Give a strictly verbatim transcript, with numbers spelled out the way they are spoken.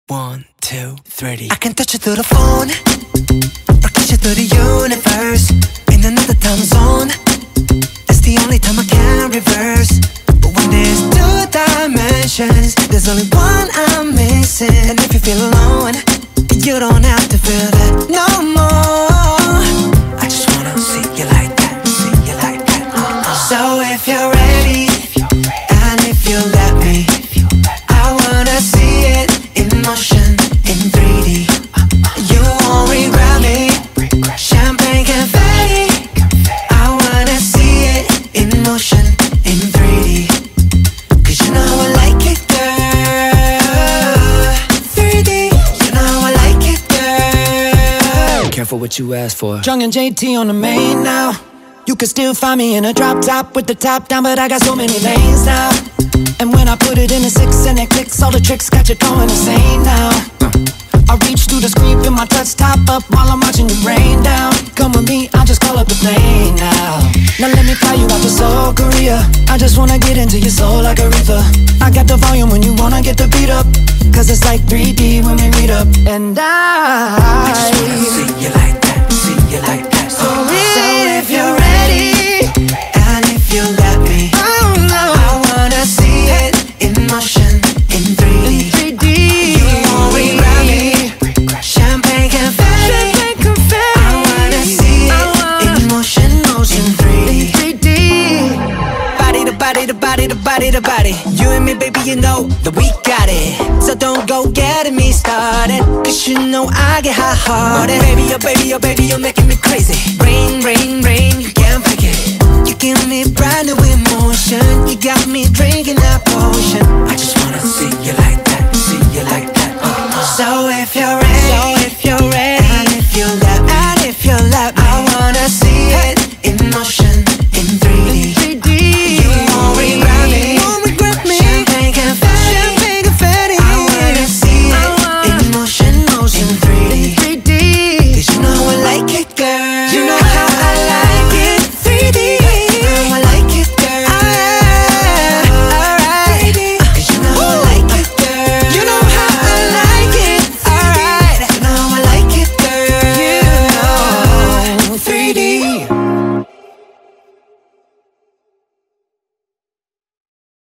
One, two, three. I can touch you through the phone, or kiss you through the universe. In another time zone, it's the only time I can reverse. But when there's two dimensions, there's only one I'm missing. And if you feel alone, you don't have to feel that no more. I just wanna see you like that, see you like that. Uh-uh. So if you're ready, and if you let me, I wanna see it in motion, in three D. You won't regret me. Champagne confetti. I wanna see it in motion, in three D. Cause you know how I like it, girl. three D, you know how I like it, girl. Careful what you ask for. Jung and J T on the main now. You can still find me in a drop top with the top down, but I got so many lanes now. And when I put it in a six and it clicks, all the tricks got you going insane now. I reach through the screen, put my touch top up while I'm watching you rain down. Come with me, I'll just call up the plane now. Now let me fly you out to Seoul, Korea. I just wanna get into your soul like a river. I got the volume when you wanna get the beat up, cause it's like three D when we meet up. And I, I just wanna see you like that, see you like that. So, so if you're ready, and if you let me, oh no, I wanna see it in motion, in three D. in three D. You won't regret me. Champagne confetti. Champagne confetti. I wanna see it in motion, in three D. three D. Body to body to body to body to body. You and me, baby, you know that we got it. So don't go getting me started, cause you know I get hot-hearted. Baby, oh baby, oh baby, you're making me crazy. Rain, rain, rain, you can't break it. You give me brand new emotion. You got me drinking that potion. I just wanna see you like that, see you like that. Uh-uh. So if you're ready,